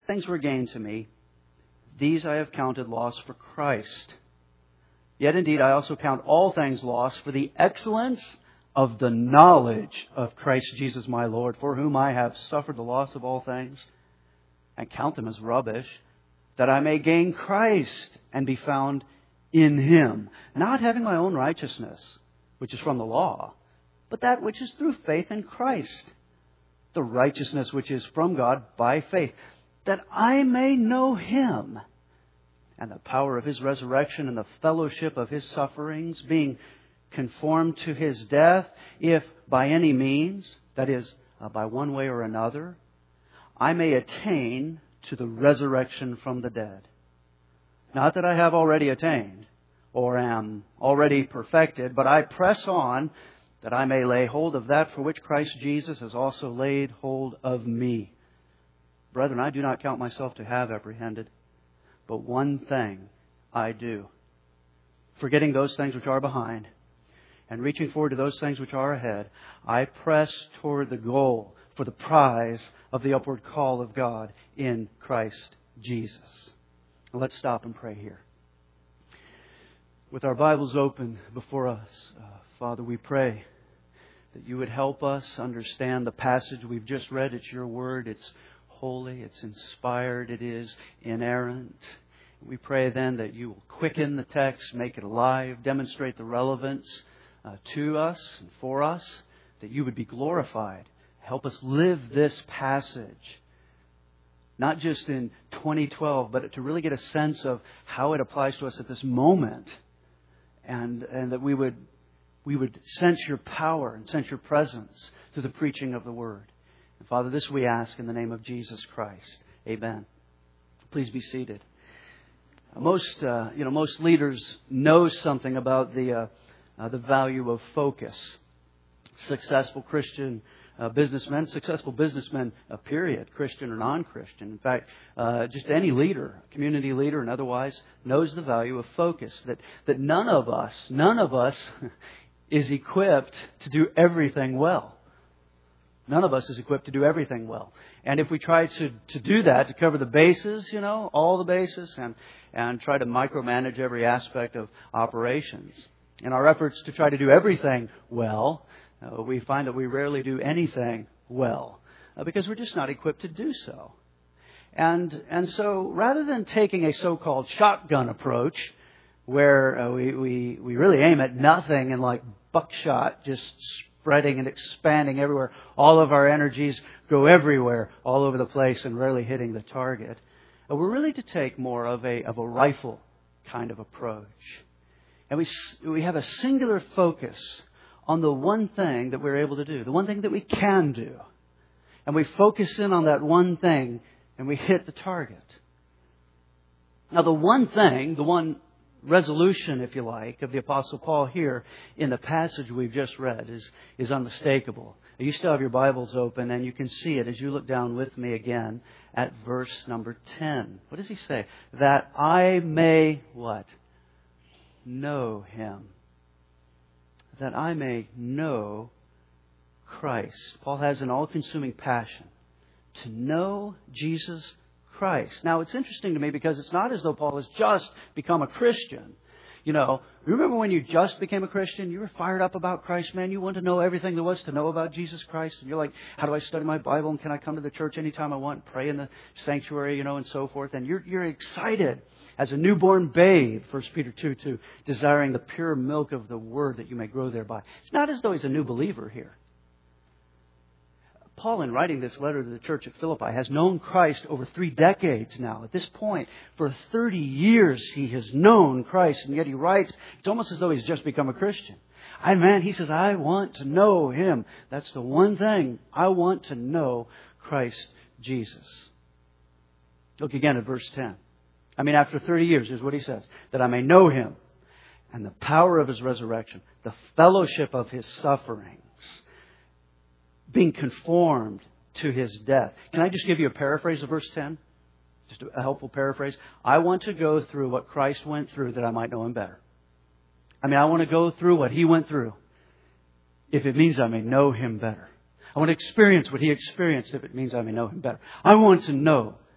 things were gain to me, these I have counted loss for Christ. Yet indeed I also count all things loss for the excellence of the knowledge of Christ Jesus my Lord, for whom I have suffered the loss of all things, and count them as rubbish, that I may gain Christ and be found in Him, not having my own righteousness, which is from the law, but that which is through faith in Christ, the righteousness which is from God by faith, that I may know Him and the power of His resurrection and the fellowship of His sufferings, being conformed to His death, if by any means, that is, by one way or another, I may attain to the resurrection from the dead. Not that I have already attained or am already perfected, but I press on that I may lay hold of that for which Christ Jesus has also laid hold of me. Brethren, I do not count myself to have apprehended, but one thing I do, forgetting those things which are behind and reaching forward to those things which are ahead, I press toward the goal for the prize of the upward call of God in Christ Jesus. Now let's stop and pray here. With our Bibles open before us, Father, we pray that You would help us understand the passage we've just read. It's Your Word. It's holy. It's inspired. It is inerrant. We pray then that You will quicken the text, make it alive, demonstrate the relevance to us and for us, that You would be glorified. Help us live this passage, not just in 2012, but to really get a sense of how it applies to us at this moment, and that we would sense Your power and sense Your presence through the preaching of the Word. And Father, this we ask in the name of Jesus Christ. Amen. Please be seated. Most leaders know something about the value of focus. Successful Christian businessmen, period, Christian or non-Christian. In fact, just any leader, community leader and otherwise, knows the value of focus. That none of us is equipped to do everything well. None of us is equipped to do everything well. And if we try to do that, to cover the bases, all the bases, and try to micromanage every aspect of operations, in our efforts to try to do everything well, we find that we rarely do anything well because we're just not equipped to do so. And so rather than taking a so-called shotgun approach where we really aim at nothing and like buckshot just spreading and expanding everywhere, all of our energies go everywhere, all over the place and rarely hitting the target, we're really to take more of a rifle kind of approach. And we have a singular focus on the one thing that we're able to do, the one thing that we can do. And we focus in on that one thing and we hit the target. Now the one resolution, if you like, of the Apostle Paul here in the passage we've just read is unmistakable. You still have your Bibles open and you can see it as you look down with me again at verse number 10. What does he say? That I may what? Know Him. That I may know Christ. Paul has an all-consuming passion to know Jesus Christ. Now, it's interesting to me because it's not as though Paul has just become a Christian. Remember when you just became a Christian? You were fired up about Christ, man. You wanted to know everything there was to know about Jesus Christ. And you're like, how do I study my Bible? And can I come to the church anytime I want? Pray in the sanctuary, and so forth. And you're excited as a newborn babe, 1 Peter 2:2, desiring the pure milk of the Word that you may grow thereby. It's not as though he's a new believer here. Paul, in writing this letter to the church at Philippi, has known Christ over 3 decades now. At this point, for 30 years, he has known Christ, and yet he writes, it's almost as though he's just become a Christian. He says, I want to know Him. That's the one thing. I want to know Christ Jesus. Look again at verse 10. After 30 years, here's what he says. That I may know Him and the power of His resurrection, the fellowship of His sufferings, being conformed to His death. Can I just give you a paraphrase of verse 10? Just a helpful paraphrase. I want to go through what Christ went through that I might know Him better. I want to go through what He went through if it means I may know Him better. I want to experience what He experienced if it means I may know Him better. I want to know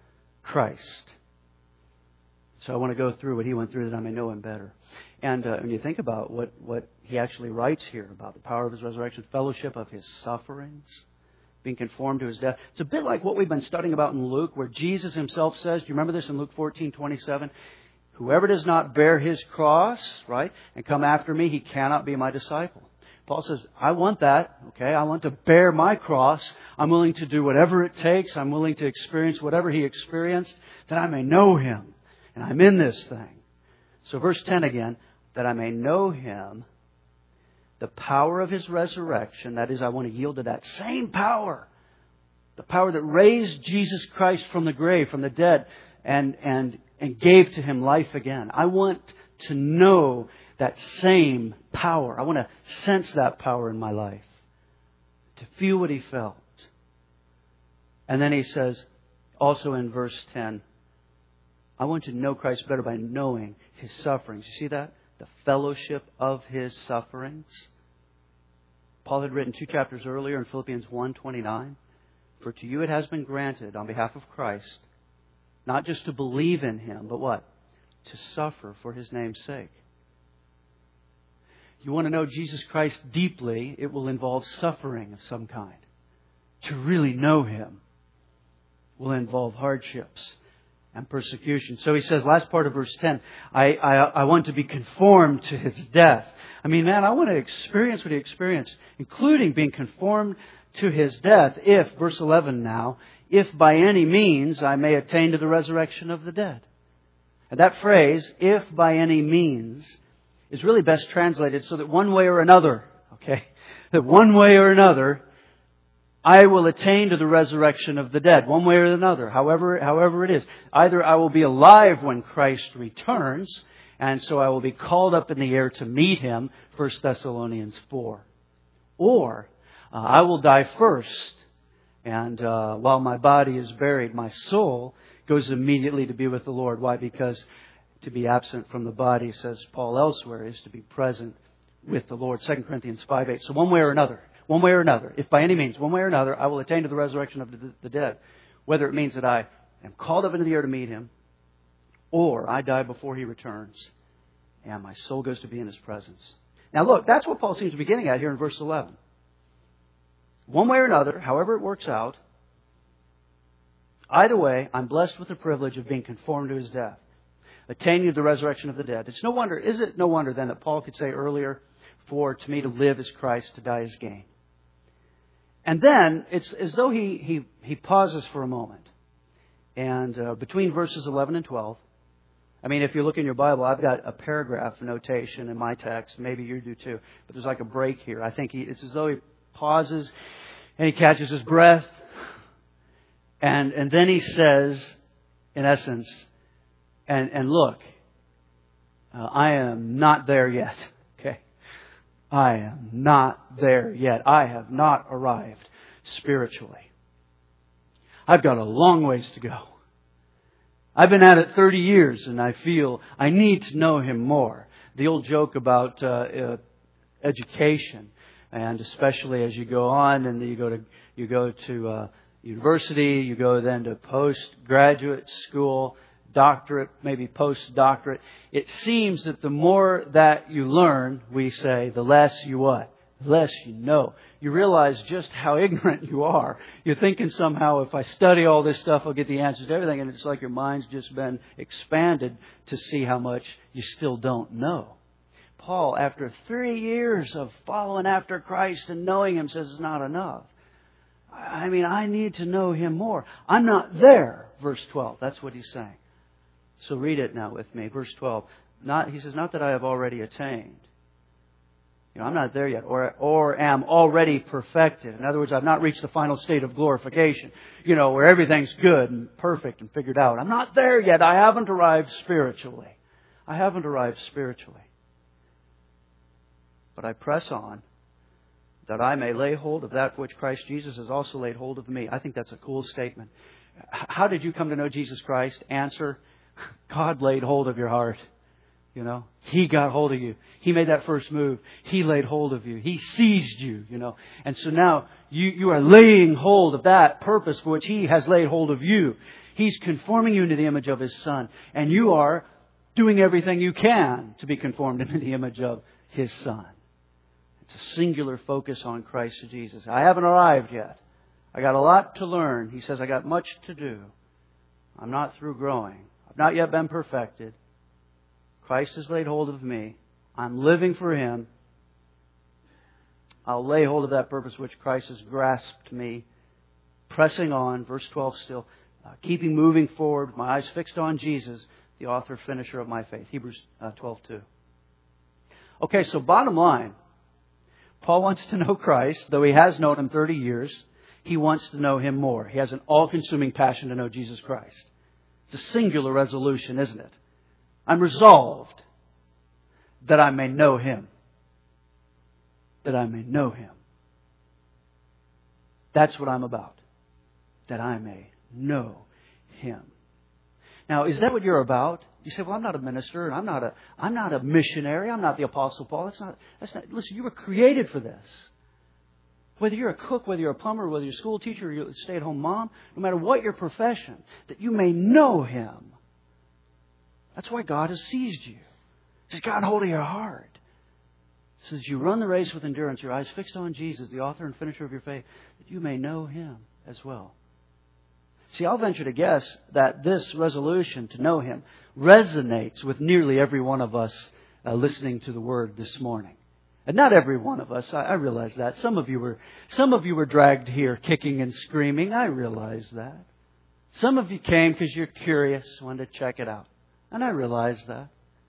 Christ. So I want to go through what He went through that I may know Him better. And when you think about what He actually writes here about the power of His resurrection, fellowship of His sufferings, being conformed to His death. It's a bit like what we've been studying about in Luke, where Jesus Himself says, do you remember this in Luke 14:27? Whoever does not bear his cross, right, and come after me, he cannot be my disciple. Paul says, I want that, okay? I want to bear my cross. I'm willing to do whatever it takes. I'm willing to experience whatever He experienced, that I may know Him. And I'm in this thing. So verse 10 again, that I may know Him, the power of His resurrection. That is, I want to yield to that same power. The power that raised Jesus Christ from the grave, from the dead, and gave to Him life again. I want to know that same power. I want to sense that power in my life. To feel what He felt. And then he says, also in verse 10, I want to know Christ better by knowing His sufferings. You see that? The fellowship of His sufferings. Paul had written 2 chapters earlier in Philippians 1:29, for to you it has been granted on behalf of Christ, not just to believe in Him, but what? To suffer for His name's sake. You want to know Jesus Christ deeply, it will involve suffering of some kind. To really know Him will involve hardships and persecution. So he says, last part of verse 10, I want to be conformed to His death. I mean, man, I want to experience what He experienced, including being conformed to His death, if, verse 11 now, if by any means I may attain to the resurrection of the dead. And that phrase, if by any means, is really best translated so that one way or another, okay, that one way or another, I will attain to the resurrection of the dead, one way or another, however it is. Either I will be alive when Christ returns, and so I will be called up in the air to meet Him, 1 Thessalonians 4. Or I will die first, and while my body is buried, my soul goes immediately to be with the Lord. Why? Because to be absent from the body, says Paul elsewhere, is to be present with the Lord. 2 Corinthians 5:8. So one way or another, if by any means, one way or another, I will attain to the resurrection of the dead. Whether it means that I am called up into the air to meet Him, or I die before He returns, and my soul goes to be in His presence. Now look, that's what Paul seems to be getting at here in verse 11. One way or another, however it works out, either way, I'm blessed with the privilege of being conformed to His death, attaining to the resurrection of the dead. Is it no wonder then that Paul could say earlier, for to me to live is Christ, to die is gain. And then it's as though he pauses for a moment. And between verses 11 and 12, I mean, if you look in your Bible, I've got a paragraph notation in my text. Maybe you do too. But there's like a break here. I think it's as though he pauses and he catches his breath. And then he says, in essence, and look, I am not there yet. Okay? I am not there yet. I have not arrived spiritually. I've got a long ways to go. I've been at it 30 years and I feel I need to know Him more. The old joke about education, and especially as you go on and you go to university, you go then to postgraduate school, doctorate, maybe postdoctorate. It seems that the more that you learn, we say, the less you what? The less you know. You realize just how ignorant you are. You're thinking somehow, if I study all this stuff, I'll get the answers to everything. And it's like your mind's just been expanded to see how much you still don't know. Paul, after 3 years of following after Christ and knowing Him, says it's not enough. I mean, I need to know Him more. I'm not there. Verse 12. That's what he's saying. So read it now with me. Verse 12. He says, not that I have already attained. I'm not there yet, or am already perfected. In other words, I've not reached the final state of glorification, where everything's good and perfect and figured out. I'm not there yet. I haven't arrived spiritually. But I press on that I may lay hold of that which Christ Jesus has also laid hold of me. I think that's a cool statement. How did you come to know Jesus Christ? Answer, God laid hold of your heart. He got hold of you. He made that first move. He laid hold of you. He seized you, And so now you are laying hold of that purpose for which He has laid hold of you. He's conforming you into the image of His Son. And you are doing everything you can to be conformed into the image of His Son. It's a singular focus on Christ Jesus. I haven't arrived yet. I got a lot to learn. He says, I got much to do. I'm not through growing. I've not yet been perfected. Christ has laid hold of me. I'm living for Him. I'll lay hold of that purpose which Christ has grasped me. Pressing on, verse 12 still, keeping moving forward, my eyes fixed on Jesus, the author, finisher of my faith. Hebrews 12:2. Okay, so bottom line, Paul wants to know Christ, though he has known Him 30 years. He wants to know Him more. He has an all-consuming passion to know Jesus Christ. It's a singular resolution, isn't it? I'm resolved that I may know Him. That I may know Him. That's what I'm about. That I may know Him. Now, is that what you're about? You say, well, I'm not a minister, and I'm not a missionary, I'm not the Apostle Paul. That's not. Listen, you were created for this. Whether you're a cook, whether you're a plumber, whether you're a school teacher, or you're a stay-at-home mom, no matter what your profession, that you may know Him. That's why God has seized you. He's got hold of your heart. It says, you run the race with endurance, your eyes fixed on Jesus, the author and finisher of your faith, that you may know Him as well. See, I'll venture to guess that this resolution to know Him resonates with nearly every one of us listening to the Word this morning. And not every one of us. I realize that. Some of you were dragged here kicking and screaming. I realize that. Some of you came because you're curious, wanted to check it out. And I realize that.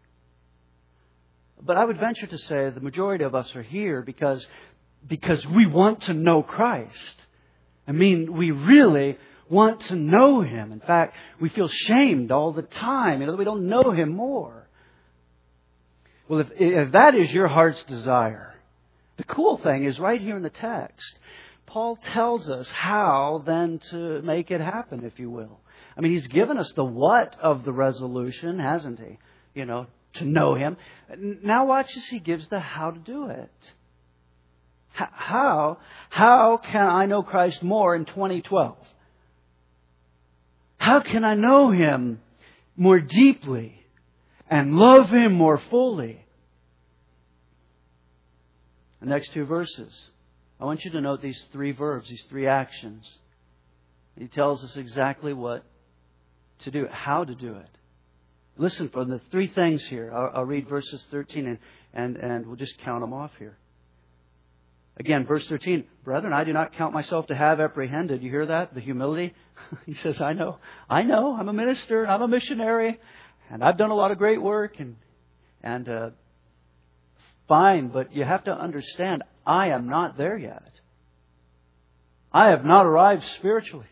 But I would venture to say the majority of us are here because we want to know Christ. I mean, we really want to know Him. In fact, we feel shamed all the time, that we don't know Him more. Well, if that is your heart's desire, the cool thing is right here in the text, Paul tells us how then to make it happen, if you will. I mean, he's given us the what of the resolution, hasn't he? To know Him. Now watch as he gives the how to do it. How can I know Christ more in 2012? How can I know Him more deeply and love Him more fully? The next two verses. I want you to note these three verbs, these three actions. He tells us exactly what to do, how to do it. Listen for the three things here. I'll read verses 13 and we'll just count them off here. Again, verse 13. Brethren, I do not count myself to have apprehended. You hear that? The humility. He says, I know. I'm a minister. I'm a missionary. And I've done a lot of great work. And fine, but you have to understand, I am not there yet. I have not arrived spiritually.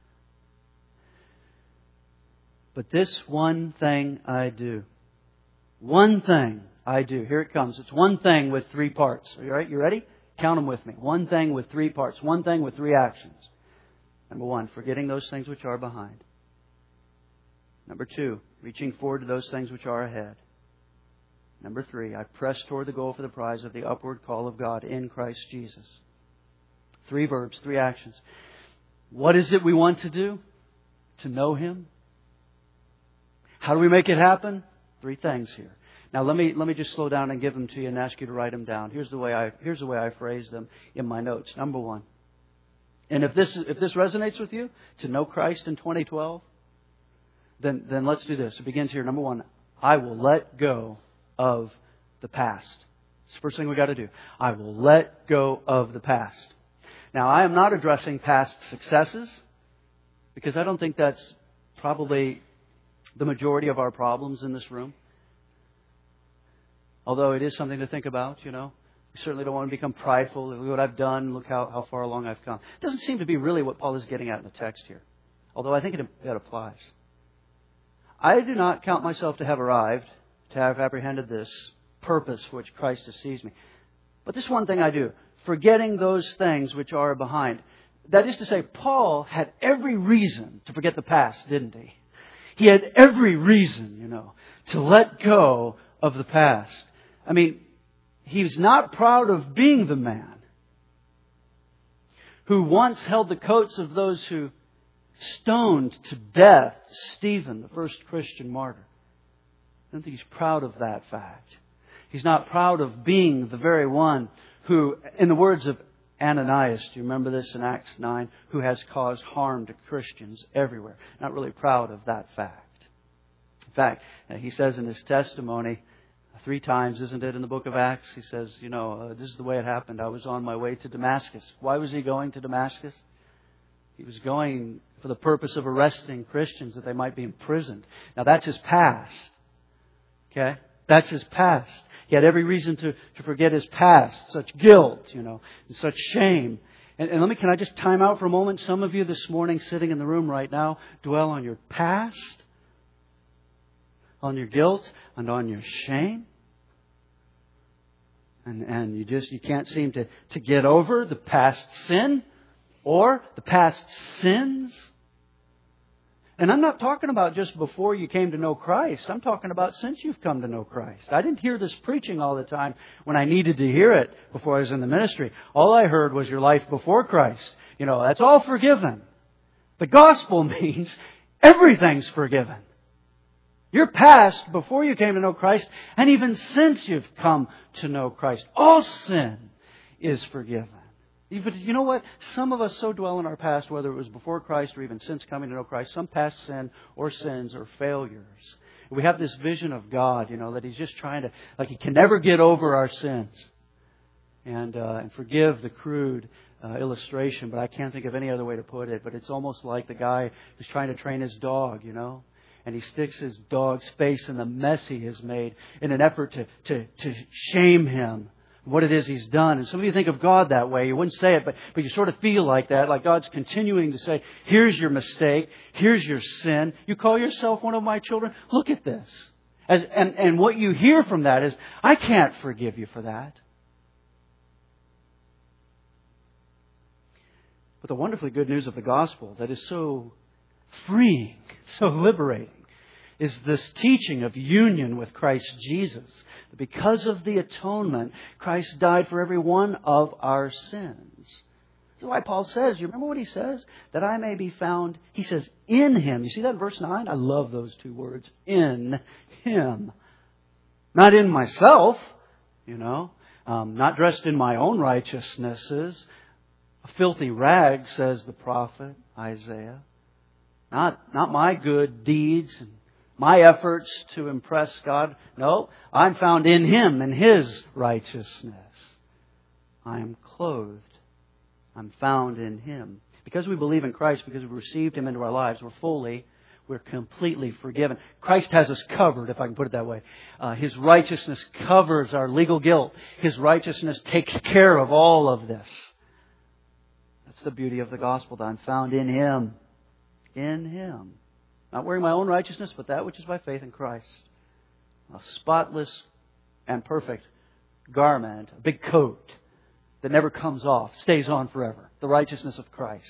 But this one thing I do. One thing I do. Here it comes. It's one thing with three parts. All right, you ready? Count them with me. One thing with three parts. One thing with three actions. Number one, forgetting those things which are behind. Number two, reaching forward to those things which are ahead. Number three, I press toward the goal for the prize of the upward call of God in Christ Jesus. Three verbs, three actions. What is it we want to do? To know Him. How do we make it happen? Three things here. Now let me just slow down and give them to you and ask you to write them down. Here's the way I phrase them in my notes. Number one. And if this resonates with you, to know Christ in 2012, then let's do this. It begins here. Number one, I will let go of the past. It's the first thing we got to do. I will let go of the past. Now, I am not addressing past successes because I don't think that's probably the majority of our problems in this room. Although it is something to think about, We certainly don't want to become prideful. Look what I've done. Look how far along I've come. It doesn't seem to be really what Paul is getting at in the text here. Although I think it applies. I do not count myself to have arrived, to have apprehended this purpose for which Christ has seized me. But this one thing I do, forgetting those things which are behind. That is to say, Paul had every reason to forget the past, didn't he? He had every reason, to let go of the past. I mean, he's not proud of being the man who once held the coats of those who stoned to death Stephen, the first Christian martyr. I don't think he's proud of that fact. He's not proud of being the very one who, in the words of Ananias, do you remember this in Acts 9, who has caused harm to Christians everywhere. Not really proud of that fact. In fact, he says in his testimony 3 times, isn't it, in the book of Acts? He says, this is the way it happened. I was on my way to Damascus. Why was he going to Damascus? He was going for the purpose of arresting Christians that they might be imprisoned. Now that's his past. Okay? That's his past. He had every reason to forget his past. Such guilt, and such shame. And can I just time out for a moment? Some of you this morning sitting in the room right now dwell on your past, on your guilt, and on your shame. And you can't seem to get over the past sin or the past sins. And I'm not talking about just before you came to know Christ. I'm talking about since you've come to know Christ. I didn't hear this preaching all the time when I needed to hear it before I was in the ministry. All I heard was your life before Christ. That's all forgiven. The gospel means everything's forgiven. Your past before you came to know Christ, and even since you've come to know Christ, all sin is forgiven. But you know what? Some of us so dwell in our past, whether it was before Christ or even since coming to know Christ, some past sin or sins or failures. We have this vision of God, that He's just trying to, He can never get over our sins. And forgive the crude illustration, but I can't think of any other way to put it. But it's almost like the guy who's trying to train his dog, and he sticks his dog's face in the mess he has made in an effort to shame him. What it is he's done. And some of you think of God that way. You wouldn't say it, but you sort of feel like that. Like God's continuing to say, here's your mistake. Here's your sin. You call yourself one of my children? Look at this. And what you hear from that is, I can't forgive you for that. But the wonderfully good news of the gospel that is so freeing, so liberating, is this teaching of union with Christ Jesus. Because of the atonement, Christ died for every one of our sins. That's why Paul says, you remember what he says? That I may be found, he says, in Him. You see that in verse 9? I love those 2 words. In Him. Not in myself, not dressed in my own righteousnesses. A filthy rag, says the prophet Isaiah. Not my good deeds and my efforts to impress God. No, I'm found in Him and His righteousness. I am clothed. I'm found in Him. Because we believe in Christ, because we've received Him into our lives, we're completely forgiven. Christ has us covered, if I can put it that way. His righteousness covers our legal guilt. His righteousness takes care of all of this. That's the beauty of the gospel, that I'm found in Him. In Him. Not wearing my own righteousness, but that which is by faith in Christ. A spotless and perfect garment, a big coat that never comes off, stays on forever. The righteousness of Christ.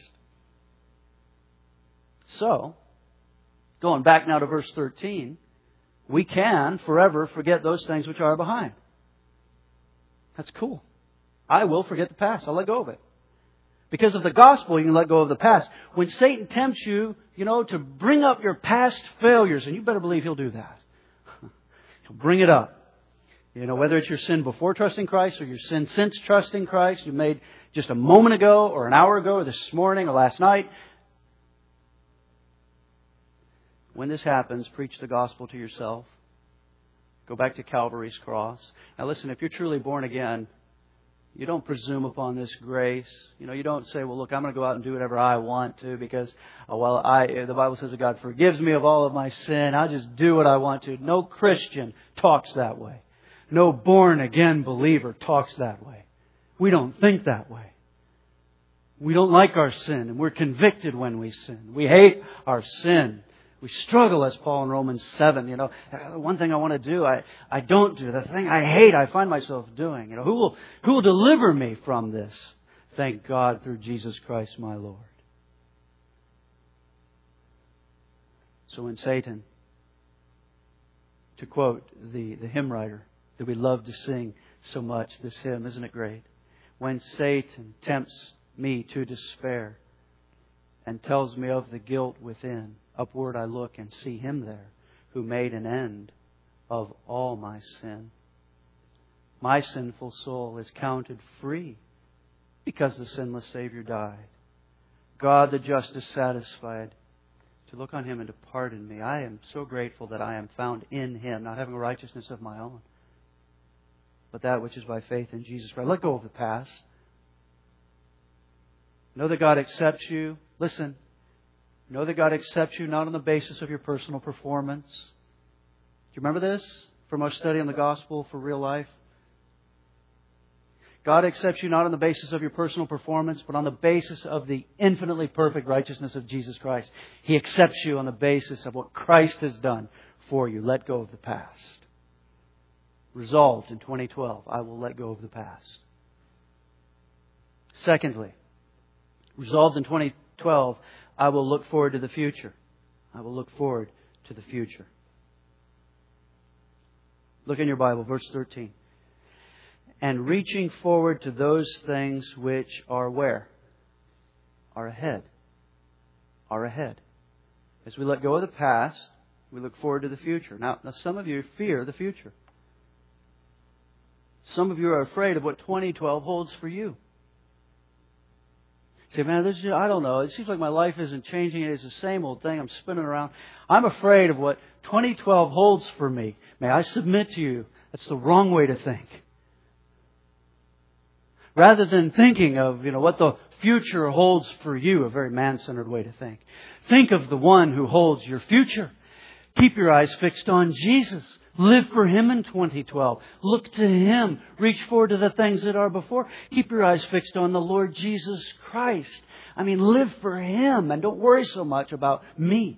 So, going back now to verse 13, we can forever forget those things which are behind. That's cool. I will forget the past. I'll let go of it. Because of the gospel, you can let go of the past. When Satan tempts you, to bring up your past failures, and you better believe he'll do that. He'll bring it up. Whether it's your sin before trusting Christ or your sin since trusting Christ, you made just a moment ago or an hour ago or this morning or last night. When this happens, preach the gospel to yourself. Go back to Calvary's cross. Now listen, if you're truly born again, you don't presume upon this grace. You don't say, well, look, I'm going to go out and do whatever I want to because, the Bible says that God forgives me of all of my sin. I'll just do what I want to. No Christian talks that way. No born-again believer talks that way. We don't think that way. We don't like our sin, and we're convicted when we sin. We hate our sin. We struggle, as Paul in Romans 7, the one thing I want to do, I don't do. The thing I hate, I find myself doing. Who will deliver me from this? Thank God through Jesus Christ my Lord. So when Satan, to quote the hymn writer that we love to sing so much, this hymn, isn't it great? When Satan tempts me to despair, and tells me of the guilt within. Upward I look and see Him there, who made an end of all my sin. My sinful soul is counted free because the sinless Savior died. God the just is satisfied to look on Him and to pardon me. I am so grateful that I am found in Him, not having a righteousness of my own, but that which is by faith in Jesus Christ. Let go of the past. Know that God accepts you. Listen. Know that God accepts you not on the basis of your personal performance. Do you remember this from our study on the gospel for real life? God accepts you not on the basis of your personal performance, but on the basis of the infinitely perfect righteousness of Jesus Christ. He accepts you on the basis of what Christ has done for you. Let go of the past. Resolved in 2012, I will let go of the past. Secondly, resolved in 2012, I will look forward to the future. I will look forward to the future. Look in your Bible, verse 13. And reaching forward to those things which are where? Are ahead. Are ahead. As we let go of the past, we look forward to the future. Now some of you fear the future. Some of you are afraid of what 2012 holds for you. Say, man, I don't know. It seems like my life isn't changing. It's the same old thing. I'm spinning around. I'm afraid of what 2012 holds for me. May I submit to you, that's the wrong way to think. Rather than thinking of, what the future holds for you, a very man-centered way to think. Think of the one who holds your future. Keep your eyes fixed on Jesus. Live for Him in 2012. Look to Him. Reach forward to the things that are before. Keep your eyes fixed on the Lord Jesus Christ. Live for Him and don't worry so much about me.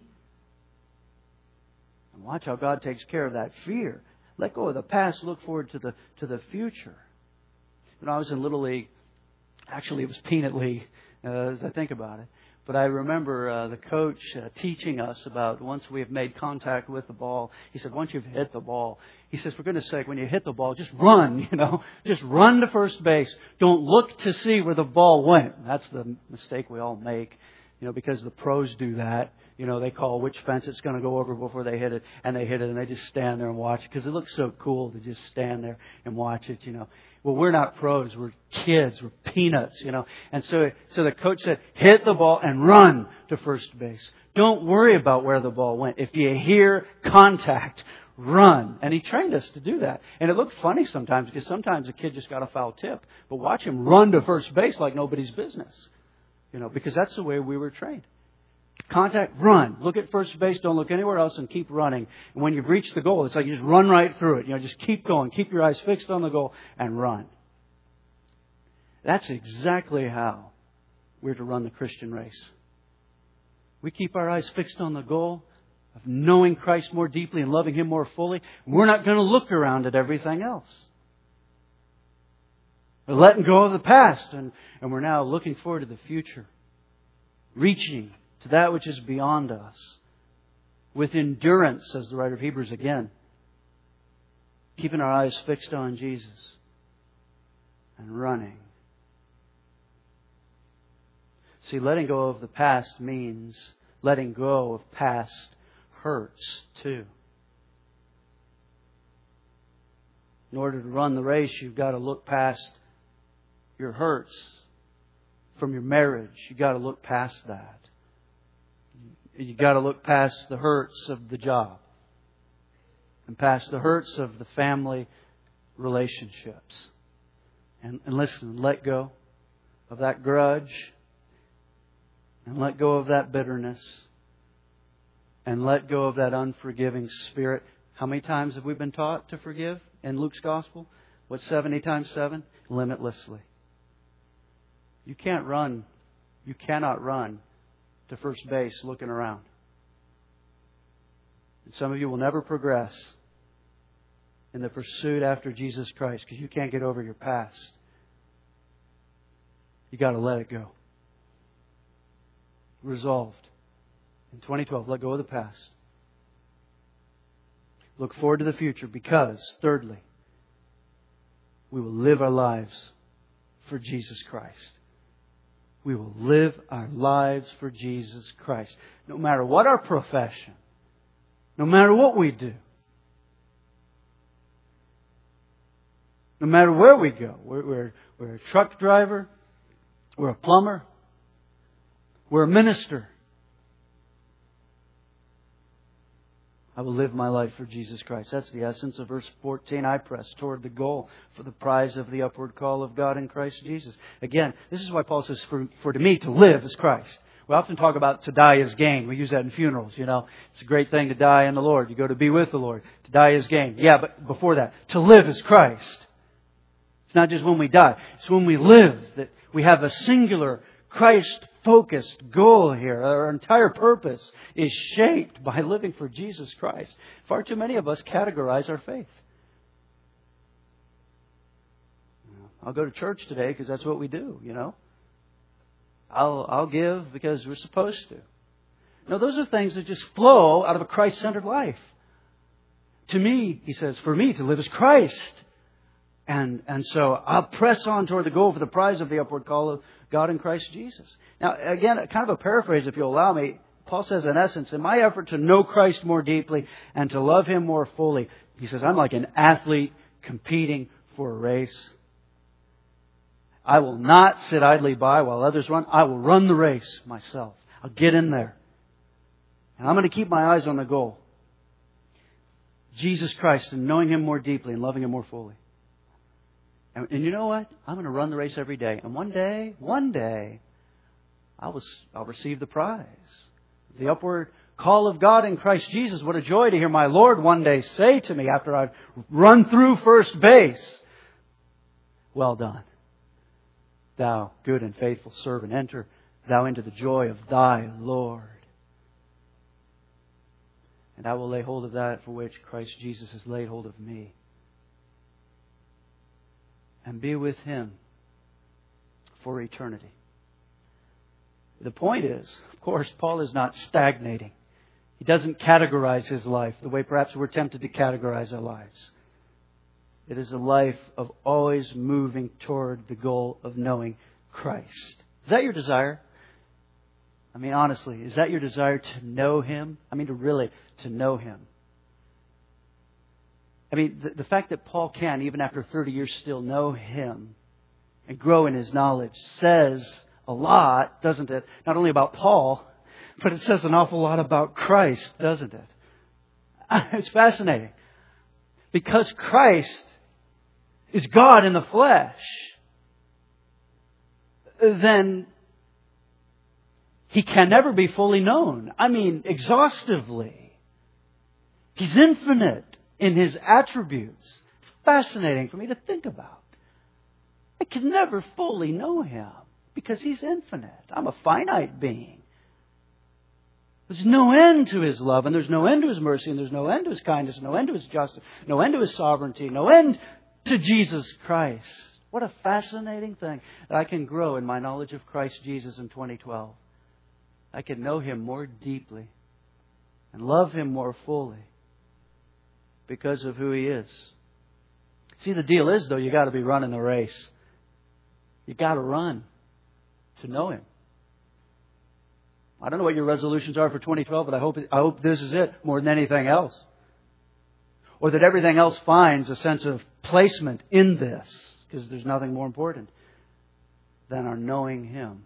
And watch how God takes care of that fear. Let go of the past. Look forward to the future. When I was in Little League, actually it was Peanut League, as I think about it. But I remember the coach teaching us about once we have made contact with the ball. He said, once you've hit the ball, he says, for goodness sake, when you hit the ball, just run, Just run to first base. Don't look to see where the ball went. That's the mistake we all make, because the pros do that. They call which fence it's going to go over before they hit it. And they hit it and they just stand there and watch it because it looks so cool to just stand there and watch it, Well, we're not pros. We're kids. We're peanuts, And so the coach said, hit the ball and run to first base. Don't worry about where the ball went. If you hear contact, run. And he trained us to do that. And it looked funny sometimes because sometimes a kid just got a foul tip. But watch him run to first base like nobody's business. Because that's the way we were trained. Contact, run. Look at first base. Don't look anywhere else and keep running. And when you've reached the goal, it's like you just run right through it. Just keep going. Keep your eyes fixed on the goal and run. That's exactly how we're to run the Christian race. We keep our eyes fixed on the goal of knowing Christ more deeply and loving Him more fully. We're not going to look around at everything else. We're letting go of the past and we're now looking forward to the future. Reaching to that which is beyond us. With endurance, says the writer of Hebrews again. Keeping our eyes fixed on Jesus. And running. See, letting go of the past means letting go of past hurts too. In order to run the race, you've got to look past your hurts from your marriage. You've got to look past that. You've got to look past the hurts of the job. And past the hurts of the family relationships. And listen, let go of that grudge. And let go of that bitterness. And let go of that unforgiving spirit. How many times have we been taught to forgive in Luke's Gospel? What's 70 times 7? Limitlessly. You can't run. You cannot run to first base looking around. And some of you will never progress in the pursuit after Jesus Christ because you can't get over your past. You got to let it go. Resolved. In 2012, let go of the past. Look forward to the future because, thirdly, we will live our lives for Jesus Christ. We will live our lives for Jesus Christ. No matter what our profession, no matter what we do, no matter where we go. We're a truck driver, we're a plumber, we're a minister. I will live my life for Jesus Christ. That's the essence of verse 14. I press toward the goal for the prize of the upward call of God in Christ Jesus. Again, this is why Paul says, for to me to live is Christ. We often talk about to die is gain. We use that in funerals, you know. It's a great thing to die in the Lord. You go to be with the Lord. To die is gain. Yeah, but before that, to live is Christ. It's not just when we die. It's when we live that we have a singular Christ-focused goal here. Our entire purpose is shaped by living for Jesus Christ. Far too many of us categorize our faith. I'll go to church today because that's what we do, you know. I'll give because we're supposed to. No, those are things that just flow out of a Christ-centered life. To me, he says, for me to live is Christ. And so I'll press on toward the goal for the prize of the upward call of God in Christ Jesus. Now, again, kind of a paraphrase, if you'll allow me. Paul says, in essence, in my effort to know Christ more deeply and to love Him more fully, he says, I'm like an athlete competing for a race. I will not sit idly by while others run. I will run the race myself. I'll get in there. And I'm going to keep my eyes on the goal. Jesus Christ, and knowing Him more deeply and loving Him more fully. And you know what? I'm going to run the race every day. And one day, I'll receive the prize. The upward call of God in Christ Jesus. What a joy to hear my Lord one day say to me after I've run through first base. Well done, thou good and faithful servant. Enter thou into the joy of thy Lord. And I will lay hold of that for which Christ Jesus has laid hold of me. And be with Him for eternity. The point is, of course, Paul is not stagnating. He doesn't categorize his life the way perhaps we're tempted to categorize our lives. It is a life of always moving toward the goal of knowing Christ. Is that your desire? I mean, honestly, is that your desire to know Him? I mean, to know Him. I mean, the fact that Paul can, even after 30 years, still know Him and grow in his knowledge says a lot, doesn't it? Not only about Paul, but it says an awful lot about Christ, doesn't it? It's fascinating. Because Christ is God in the flesh, then He can never be fully known. I mean, exhaustively. He's infinite in His attributes. It's fascinating for me to think about. I can never fully know Him because He's infinite. I'm a finite being. There's no end to His love, and there's no end to His mercy, and there's no end to His kindness, no end to His justice, no end to His sovereignty, no end to Jesus Christ. What a fascinating thing that I can grow in my knowledge of Christ Jesus in 2012. I can know Him more deeply and love Him more fully because of who He is. See, the deal is, though, you got to be running the race. You got to run to know Him. I don't know what your resolutions are for 2012, but I hope this is it more than anything else. Or that everything else finds a sense of placement in this, because there's nothing more important than our knowing Him.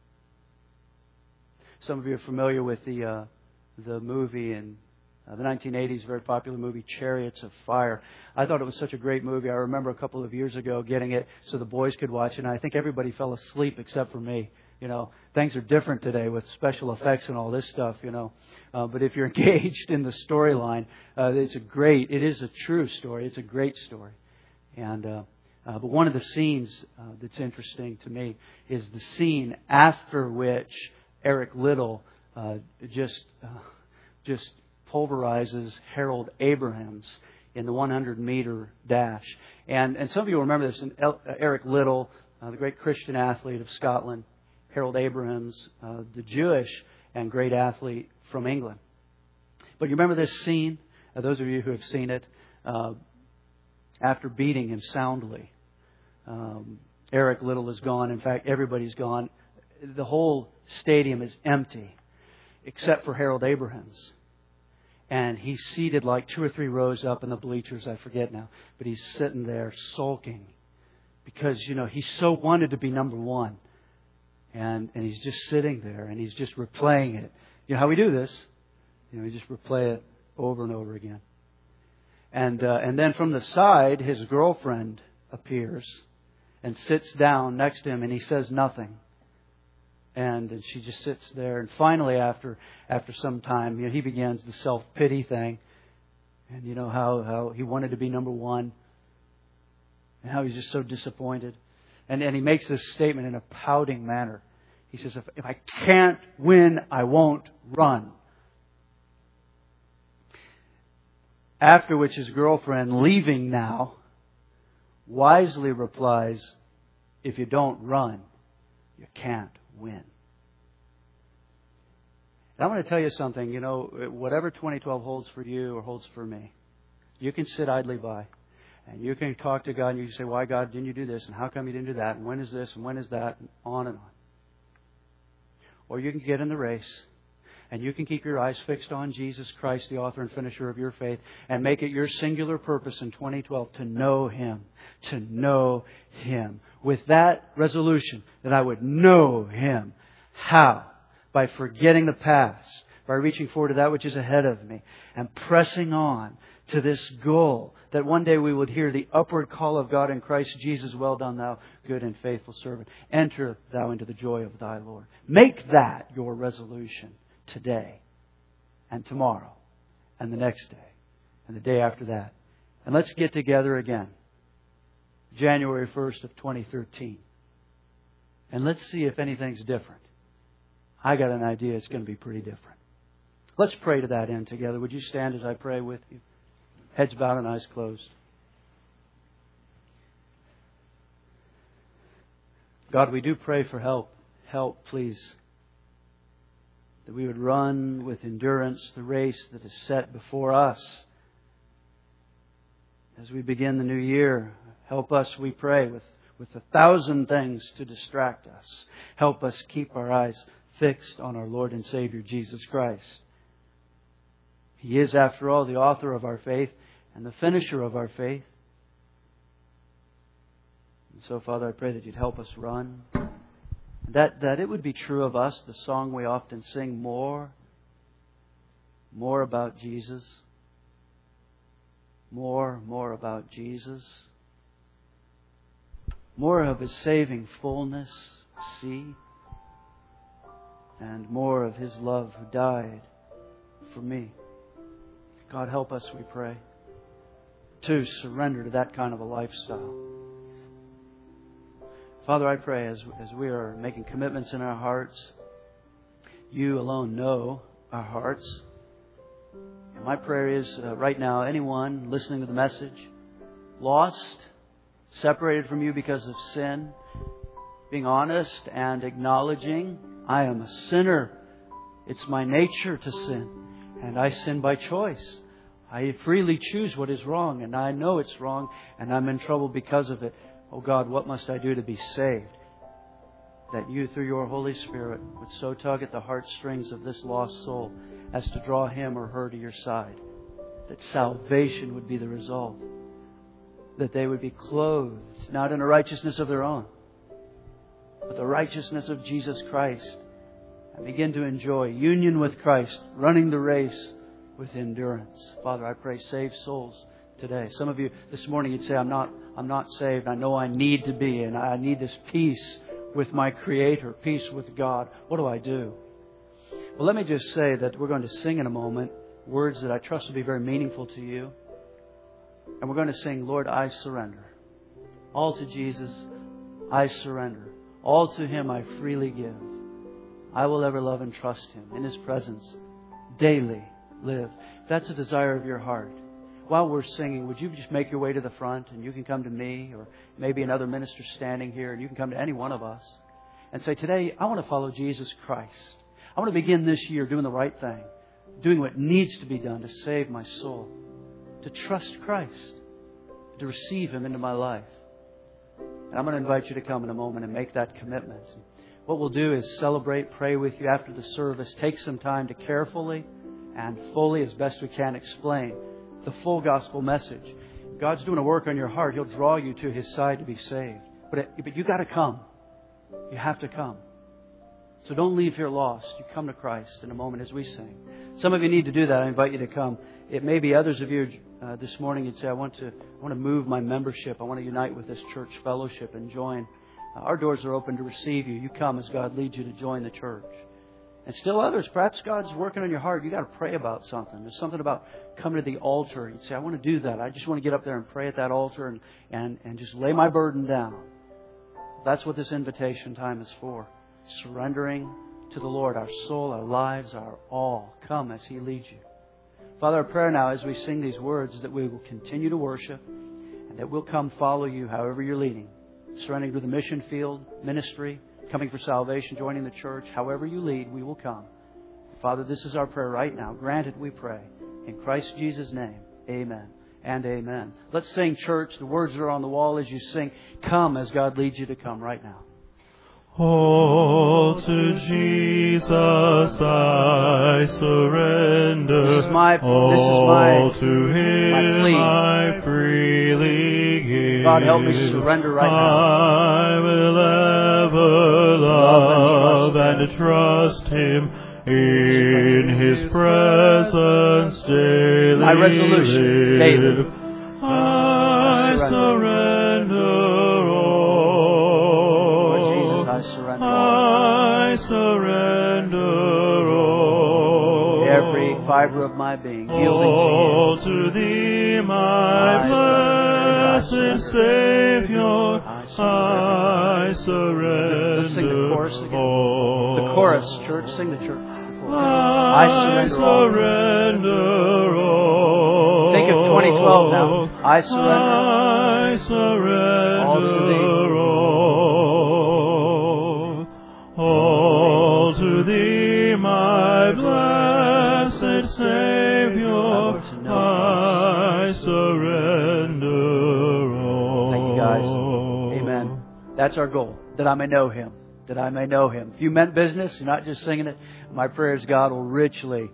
Some of you are familiar with the movie in the 1980s, very popular movie, Chariots of Fire. I thought it was such a great movie. I remember a couple of years ago getting it so the boys could watch it, and I think everybody fell asleep except for me. You know, things are different today with special effects and all this stuff, you know. But if you're engaged in the storyline, it is a true story. It's a great story. And but one of the scenes that's interesting to me is the scene after which Eric Liddell just pulverizes Harold Abrahams in the 100-meter dash. And some of you will remember this. Eric Liddell, the great Christian athlete of Scotland, Harold Abrahams, the Jewish and great athlete from England. But you remember this scene? Those of you who have seen it, after beating him soundly, Eric Liddell is gone. In fact, everybody's gone. the whole stadium is empty except for Harold Abrahams. And he's seated like 2 or 3 rows up in the bleachers, I forget now. But he's sitting there sulking because, he so wanted to be number one. And he's just sitting there and he's just replaying it. You know how we do this? We just replay it over and over again. And then from the side, his girlfriend appears and sits down next to him, and he says nothing. And she just sits there. And finally, after some time, he begins the self-pity thing. And how he wanted to be number one. And how he's just so disappointed. And he makes this statement in a pouting manner. He says, if I can't win, I won't run. After which his girlfriend, leaving now, wisely replies, if you don't run, you can't win. And I want to tell you something, whatever 2012 holds for you or holds for me, you can sit idly by. And you can talk to God and you can say, why God didn't you do this? And how come you didn't do that? And when is this? And when is that? And on and on. Or you can get in the race and you can keep your eyes fixed on Jesus Christ, the author and finisher of your faith, and make it your singular purpose in 2012 to know Him. To know Him. With that resolution that I would know Him. How? By forgetting the past. By reaching forward to that which is ahead of me. And pressing on to this goal that one day we would hear the upward call of God in Christ Jesus, well done thou good and faithful servant. Enter thou into the joy of thy Lord. Make that your resolution today and tomorrow and the next day and the day after that. And let's get together again January 1st of 2013. And let's see if anything's different. I got an idea it's going to be pretty different. Let's pray to that end together. Would you stand as I pray with you? Heads bowed and eyes closed. God, we do pray for help. Help, please. That we would run with endurance the race that is set before us. As we begin the new year, help us, we pray, with 1,000 things to distract us. Help us keep our eyes fixed on our Lord and Savior, Jesus Christ. He is, after all, the author of our faith and the finisher of our faith. And so, Father, I pray that You'd help us run. That it would be true of us, the song we often sing, more about Jesus. More about Jesus. More of His saving fullness, see. And more of His love who died for me. God, help us, we pray, to surrender to that kind of a lifestyle. Father, I pray as we are making commitments in our hearts, You alone know our hearts. And my prayer is right now, anyone listening to the message, lost, separated from You because of sin, being honest and acknowledging, I am a sinner. It's my nature to sin. And I sin by choice. I freely choose what is wrong, and I know it's wrong, and I'm in trouble because of it. Oh God, what must I do to be saved? That You, through Your Holy Spirit, would so tug at the heartstrings of this lost soul as to draw him or her to Your side. That salvation would be the result. That they would be clothed, not in a righteousness of their own, but the righteousness of Jesus Christ. And begin to enjoy union with Christ, running the race with endurance. Father, I pray, save souls today. Some of you this morning, you'd say, I'm not saved. I know I need to be, and I need this peace with my Creator, peace with God. What do I do? Well, let me just say that we're going to sing in a moment words that I trust will be very meaningful to you. And we're going to sing, Lord, I surrender. All to Jesus, I surrender. All to Him I freely give. I will ever love and trust Him. In His presence, daily live. If that's a desire of your heart, while we're singing, would you just make your way to the front, and you can come to me, or maybe another minister standing here, and you can come to any one of us and say, today I want to follow Jesus Christ. I want to begin this year doing the right thing, doing what needs to be done to save my soul, to trust Christ, to receive Him into my life. And I'm going to invite you to come in a moment and make that commitment. what we'll do is celebrate, pray with you after the service, take some time to carefully and fully, as best we can, explain the full gospel message. God's doing a work on your heart. He'll draw you to His side to be saved. But you got to come. You have to come. So don't leave here lost. You come to Christ in a moment as we sing. Some of you need to do that. I invite you to come. It may be others of you this morning you'd say, I want to move my membership. I want to unite with this church fellowship and join. Our doors are open to receive you. You come as God leads you to join the church. And still others, perhaps God's working on your heart. You got to pray about something. There's something about coming to the altar. You'd say, I want to do that. I just want to get up there and pray at that altar and just lay my burden down. That's what this invitation time is for. Surrendering to the Lord, our soul, our lives, our all. Come as He leads you. Father, our prayer now as we sing these words is that we will continue to worship and that we'll come follow you however you're leading. Surrendering to the mission field, ministry, coming for salvation, joining the church. However you lead, we will come. Father, this is our prayer right now. Grant it, we pray. In Christ Jesus' name, amen and amen. Let's sing, church. The words that are on the wall as you sing. Come as God leads you to come right now. All to Jesus I surrender. This is my all to Him plea. I freely give. God, help me surrender right now. I will ever love and trust Him in His presence daily. My resolution, David. I surrender all. I surrender all. Every fiber of my being, all to Thee, my blessed Savior. I surrender. Let's sing the chorus again. All. The chorus, church, sing the church. I surrender all. Think of 2012 now. I surrender all to Thee. All to Thee, my blessed Savior, I surrender all. Thank you, guys. Amen. That's our goal, that I may know Him. That I may know Him. If you meant business, you're not just singing it, my prayer is God will richly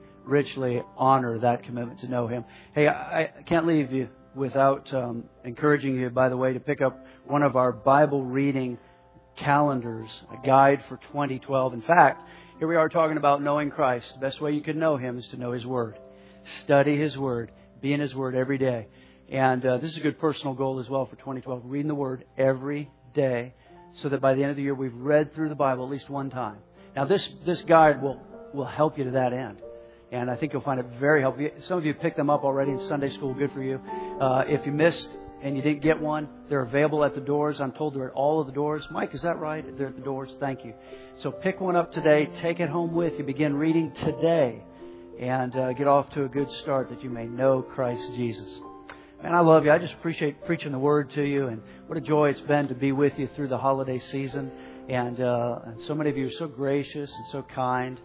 honor that commitment to know Him. Hey, I can't leave you without encouraging you, by the way, to pick up one of our Bible reading calendars, a guide for 2012. In fact, here we are talking about knowing Christ. The best way you can know Him is to know His Word. Study His Word. Be in His Word every day. And this is a good personal goal as well for 2012. Reading the Word every day so that by the end of the year we've read through the Bible at least one time. Now this guide will help you to that end. And I think you'll find it very helpful. Some of you picked them up already in Sunday school. Good for you. If you missed and you didn't get one, they're available at the doors. I'm told they're at all of the doors. Mike, is that right? They're at the doors. Thank you. So pick one up today. Take it home with you. Begin reading today. And get off to a good start that you may know Christ Jesus. Man, I love you. I just appreciate preaching the Word to you. And what a joy it's been to be with you through the holiday season. And so many of you are so gracious and so kind.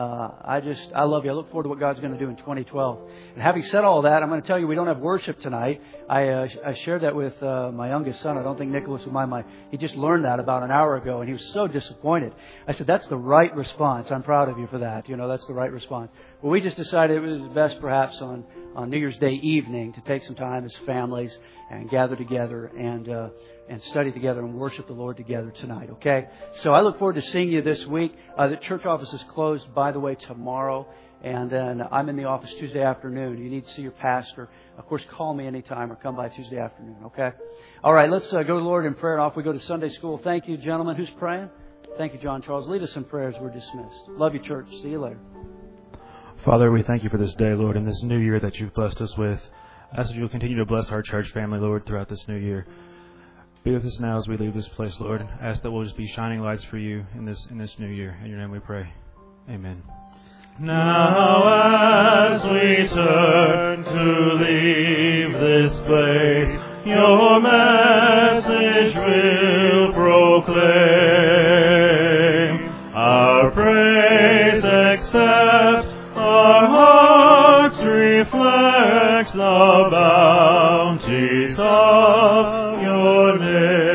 I love you. I look forward to what God's going to do in 2012. And having said all that, I'm going to tell you we don't have worship tonight. I shared that with my youngest son. I don't think Nicholas would mind he just learned that about an hour ago, and he was so disappointed. I said, that's the right response. I'm proud of you for that. You know, that's the right response. Well, we just decided it was best perhaps on New Year's Day evening to take some time as families and gather together and study together and worship the Lord together tonight, okay? So I look forward to seeing you this week. The church office is closed, by the way, tomorrow. And then I'm in the office Tuesday afternoon. You need to see your pastor. Of course, call me anytime or come by Tuesday afternoon, okay? All right, let's go to the Lord in prayer and off we go to Sunday school. Thank you, gentlemen. Who's praying? Thank you, John Charles. Lead us in prayers. We're dismissed. Love you, church. See you later. Father, we thank you for this day, Lord, and this new year that you've blessed us with. I ask that you'll continue to bless our church family, Lord, throughout this new year. Be with us now as we leave this place, Lord. I ask that we'll just be shining lights for you in this new year. In your name we pray. Amen. Now as we turn to leave this place, your message will proclaim. Our praise accept, our hearts reflect the bounties of your name.